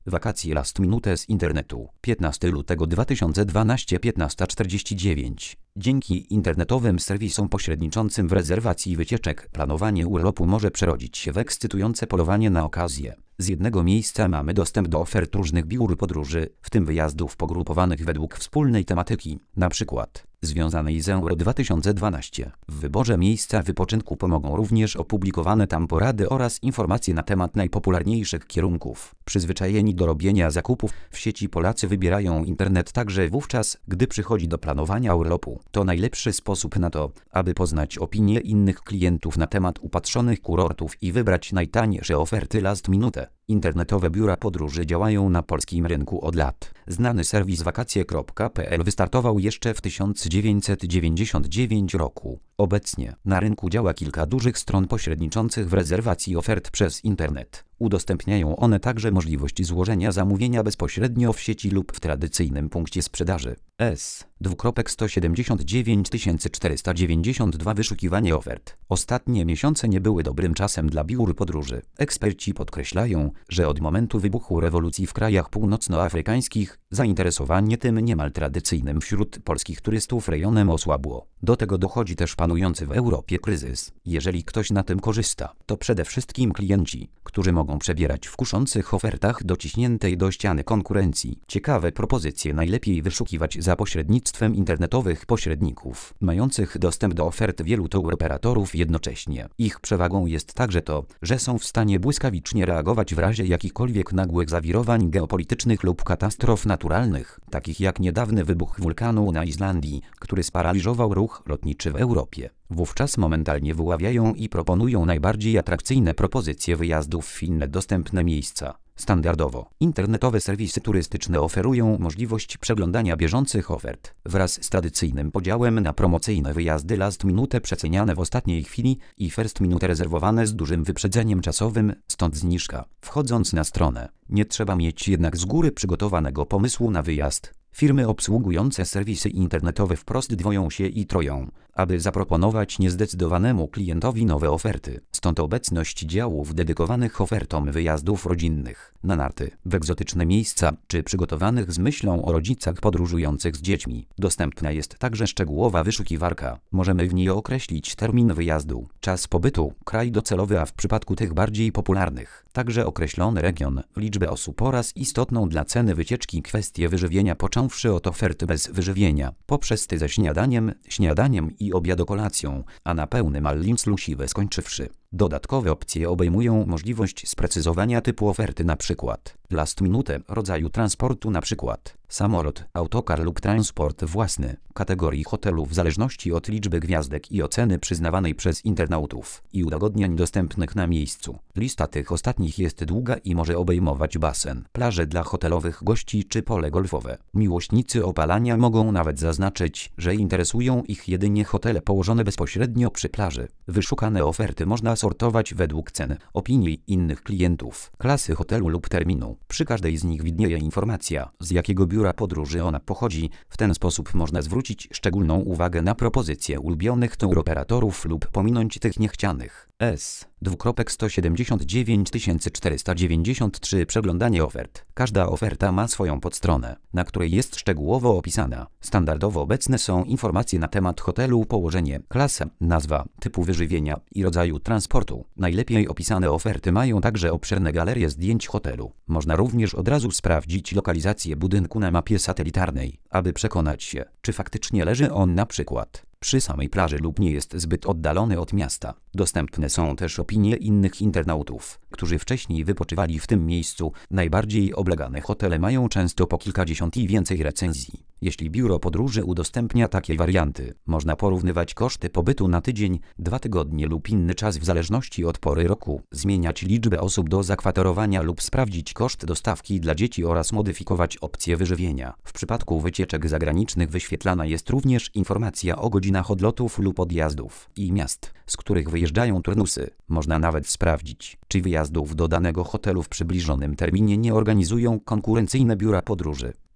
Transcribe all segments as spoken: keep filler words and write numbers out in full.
Wakacje last minute z internetu. piętnastego lutego dwa tysiące dwunastego, piętnasta czterdzieści dziewięć. Dzięki internetowym serwisom pośredniczącym w rezerwacji wycieczek, planowanie urlopu może przerodzić się w ekscytujące polowanie na okazję. Z jednego miejsca mamy dostęp do ofert różnych biur podróży, w tym wyjazdów pogrupowanych według wspólnej tematyki, na przykład związanej z Euro dwa tysiące dwanaście. W wyborze miejsca wypoczynku pomogą również opublikowane tam porady oraz informacje na temat najpopularniejszych kierunków. Przyzwyczajeni do robienia zakupów w sieci Polacy wybierają internet także wówczas, gdy przychodzi do planowania urlopu. To najlepszy sposób na to, aby poznać opinie innych klientów na temat upatrzonych kurortów i wybrać najtańsze oferty last minute. Internetowe biura podróży działają na polskim rynku od lat. Znany serwis wakacje kropka pe el wystartował jeszcze w tysiąc dziewięćset dziewięćdziesiątym dziewiątym roku. Obecnie na rynku działa kilka dużych stron pośredniczących w rezerwacji ofert przez internet. Udostępniają one także możliwość złożenia zamówienia bezpośrednio w sieci lub w tradycyjnym punkcie sprzedaży. S. sto siedemdziesiąt dziewięć tysięcy czterysta dziewięćdziesiąt dwa Wyszukiwanie ofert. Ostatnie miesiące nie były dobrym czasem dla biur podróży. Eksperci podkreślają, że od momentu wybuchu rewolucji w krajach północnoafrykańskich zainteresowanie tym niemal tradycyjnym wśród polskich turystów rejonem osłabło. Do tego dochodzi też panujący w Europie kryzys. Jeżeli ktoś na tym korzysta, to przede wszystkim klienci, którzy mogą przebierać w kuszących ofertach dociśniętej do ściany konkurencji. Ciekawe propozycje najlepiej wyszukiwać za pośrednictwem internetowych pośredników, mających dostęp do ofert wielu touroperatorów jednocześnie. Ich przewagą jest także to, że są w stanie błyskawicznie reagować w razie jakichkolwiek nagłych zawirowań geopolitycznych lub katastrof naturalnych, takich jak niedawny wybuch wulkanu na Islandii, który sparaliżował ruch lotniczy w Europie. Wówczas momentalnie wyławiają i proponują najbardziej atrakcyjne propozycje wyjazdów w inne dostępne miejsca. Standardowo internetowe serwisy turystyczne oferują możliwość przeglądania bieżących ofert wraz z tradycyjnym podziałem na promocyjne wyjazdy last minute przeceniane w ostatniej chwili i first minute rezerwowane z dużym wyprzedzeniem czasowym, stąd zniżka. Wchodząc na stronę, nie trzeba mieć jednak z góry przygotowanego pomysłu na wyjazd. Firmy obsługujące serwisy internetowe wprost dwoją się i troją, aby zaproponować niezdecydowanemu klientowi nowe oferty. Stąd obecność działów dedykowanych ofertom wyjazdów rodzinnych, na narty, w egzotyczne miejsca, czy przygotowanych z myślą o rodzicach podróżujących z dziećmi. Dostępna jest także szczegółowa wyszukiwarka. Możemy w niej określić termin wyjazdu, czas pobytu, kraj docelowy, a w przypadku tych bardziej popularnych, także określony region, liczbę osób oraz istotną dla ceny wycieczki kwestię wyżywienia, począwszy od oferty bez wyżywienia, poprzez ty ze śniadaniem, śniadaniem i obiadokolacją, a na pełnym all-inclusive skończywszy. Dodatkowe opcje obejmują możliwość sprecyzowania typu oferty, np. last minute, rodzaju transportu, np. samolot, autokar lub transport własny, kategorii hotelu w zależności od liczby gwiazdek i oceny przyznawanej przez internautów i udogodnień dostępnych na miejscu. Lista tych ostatnich jest długa i może obejmować basen, plaże dla hotelowych gości czy pole golfowe. Miłośnicy opalania mogą nawet zaznaczyć, że interesują ich jedynie hotele położone bezpośrednio przy plaży. Wyszukane oferty można sortować według cen, opinii innych klientów, klasy hotelu lub terminu. Przy każdej z nich widnieje informacja, z jakiego biura podróży ona pochodzi. W ten sposób można zwrócić szczególną uwagę na propozycje ulubionych touroperatorów lub pominąć tych niechcianych. S. sto siedemdziesiąt dziewięć tysięcy czterysta dziewięćdziesiąt trzy Przeglądanie ofert. Każda oferta ma swoją podstronę, na której jest szczegółowo opisana. Standardowo obecne są informacje na temat hotelu, położenie, klasa, nazwa, typu wyżywienia i rodzaju transportu. Najlepiej opisane oferty mają także obszerne galerie zdjęć hotelu. Można również od razu sprawdzić lokalizację budynku na mapie satelitarnej, aby przekonać się, czy faktycznie leży on na przykład przy samej plaży lub nie jest zbyt oddalony od miasta. Dostępne są też opinie innych internautów, którzy wcześniej wypoczywali w tym miejscu. Najbardziej oblegane hotele mają często po kilkadziesiąt i więcej recenzji. Jeśli biuro podróży udostępnia takie warianty, można porównywać koszty pobytu na tydzień, dwa tygodnie lub inny czas w zależności od pory roku, zmieniać liczbę osób do zakwaterowania lub sprawdzić koszt dostawki dla dzieci oraz modyfikować opcje wyżywienia. W przypadku wycieczek zagranicznych wyświetlana jest również informacja o godzinach odlotów lub odjazdów i miast, z których wyjeżdżają turnusy. Można nawet sprawdzić, czy wyjazdów do danego hotelu w przybliżonym terminie nie organizują konkurencyjne biura podróży.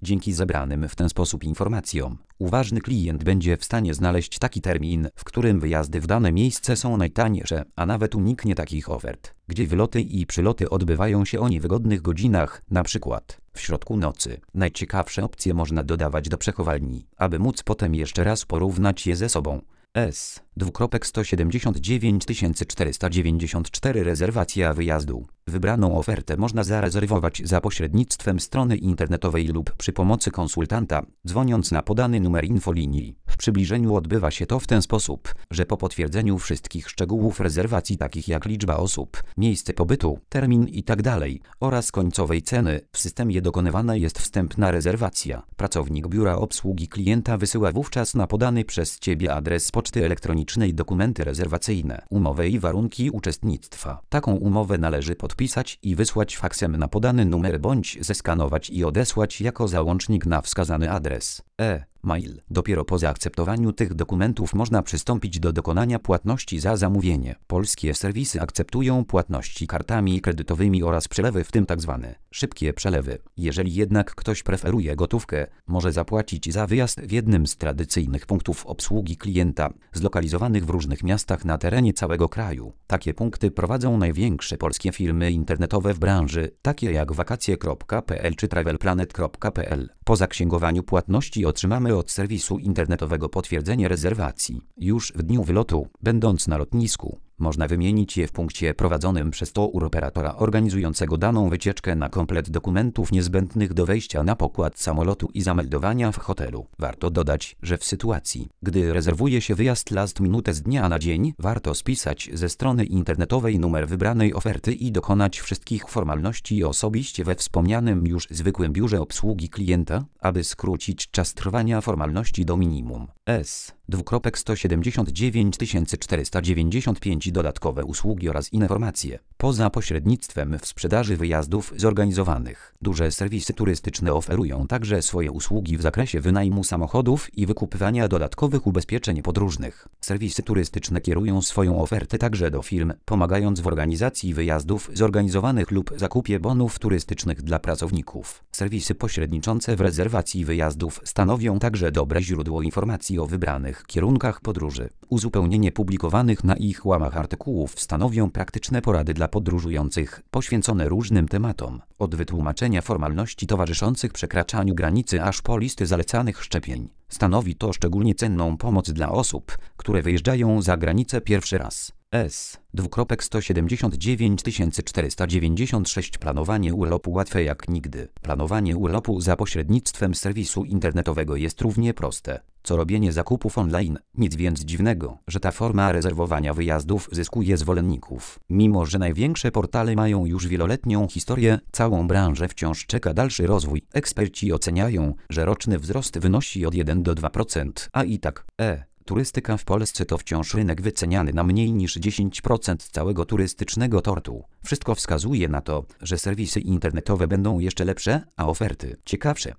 Dzięki zebranym w ten sposób informacjom, uważny klient będzie w stanie znaleźć taki termin, w którym wyjazdy w dane miejsce są najtańsze, a nawet uniknie takich ofert, gdzie wyloty i przyloty odbywają się o niewygodnych godzinach, na przykład w środku nocy. Najciekawsze opcje można dodawać do przechowalni, aby móc potem jeszcze raz porównać je ze sobą. S. sto siedemdziesiąt dziewięć tysięcy czterysta dziewięćdziesiąt cztery rezerwacja wyjazdu. Wybraną ofertę można zarezerwować za pośrednictwem strony internetowej lub przy pomocy konsultanta, dzwoniąc na podany numer infolinii. W przybliżeniu odbywa się to w ten sposób, że po potwierdzeniu wszystkich szczegółów rezerwacji takich jak liczba osób, miejsce pobytu, termin itd. oraz końcowej ceny, w systemie dokonywana jest wstępna rezerwacja. Pracownik biura obsługi klienta wysyła wówczas na podany przez Ciebie adres poczty elektronicznej dokumenty rezerwacyjne, umowę i warunki uczestnictwa. Taką umowę należy podpisać i wysłać faksem na podany numer bądź zeskanować i odesłać jako załącznik na wskazany adres. E. Mail. Dopiero po zaakceptowaniu tych dokumentów można przystąpić do dokonania płatności za zamówienie. Polskie serwisy akceptują płatności kartami kredytowymi oraz przelewy, w tym tzw. szybkie przelewy. Jeżeli jednak ktoś preferuje gotówkę, może zapłacić za wyjazd w jednym z tradycyjnych punktów obsługi klienta, zlokalizowanych w różnych miastach na terenie całego kraju. Takie punkty prowadzą największe polskie firmy internetowe w branży, takie jak wakacje kropka pe el czy travelplanet kropka pe el. Po zaksięgowaniu płatności otrzymamy od serwisu internetowego potwierdzenie rezerwacji. Już w dniu wylotu, będąc na lotnisku, można wymienić je w punkcie prowadzonym przez touroperatora organizującego daną wycieczkę na komplet dokumentów niezbędnych do wejścia na pokład samolotu i zameldowania w hotelu. Warto dodać, że w sytuacji, gdy rezerwuje się wyjazd last minute z dnia na dzień, warto spisać ze strony internetowej numer wybranej oferty i dokonać wszystkich formalności osobiście we wspomnianym już zwykłym biurze obsługi klienta, aby skrócić czas trwania formalności do minimum. S. sto siedemdziesiąt dziewięć tysięcy czterysta dziewięćdziesiąt pięć dodatkowe usługi oraz informacje. Poza pośrednictwem w sprzedaży wyjazdów zorganizowanych, duże serwisy turystyczne oferują także swoje usługi w zakresie wynajmu samochodów i wykupywania dodatkowych ubezpieczeń podróżnych. Serwisy turystyczne kierują swoją ofertę także do firm, pomagając w organizacji wyjazdów zorganizowanych lub zakupie bonów turystycznych dla pracowników. Serwisy pośredniczące w rezerwacji wyjazdów stanowią także dobre źródło informacji o wybranych kierunkach podróży. Uzupełnienie publikowanych na ich łamach artykułów stanowią praktyczne porady dla podróżujących, poświęcone różnym tematom, od wytłumaczenia formalności towarzyszących przekraczaniu granicy aż po listy zalecanych szczepień. Stanowi to szczególnie cenną pomoc dla osób, które wyjeżdżają za granicę pierwszy raz. S. sto siedemdziesiąt dziewięć tysięcy czterysta dziewięćdziesiąt sześć Planowanie urlopu łatwe jak nigdy. Planowanie urlopu za pośrednictwem serwisu internetowego jest równie proste, co robienie zakupów online. Nic więc dziwnego, że ta forma rezerwowania wyjazdów zyskuje zwolenników. Mimo że największe portale mają już wieloletnią historię, całą branżę wciąż czeka dalszy rozwój. Eksperci oceniają, że roczny wzrost wynosi od jeden do dwóch procent, a i tak e. Turystyka w Polsce to wciąż rynek wyceniany na mniej niż dziesięć procent całego turystycznego tortu. Wszystko wskazuje na to, że serwisy internetowe będą jeszcze lepsze, a oferty ciekawsze.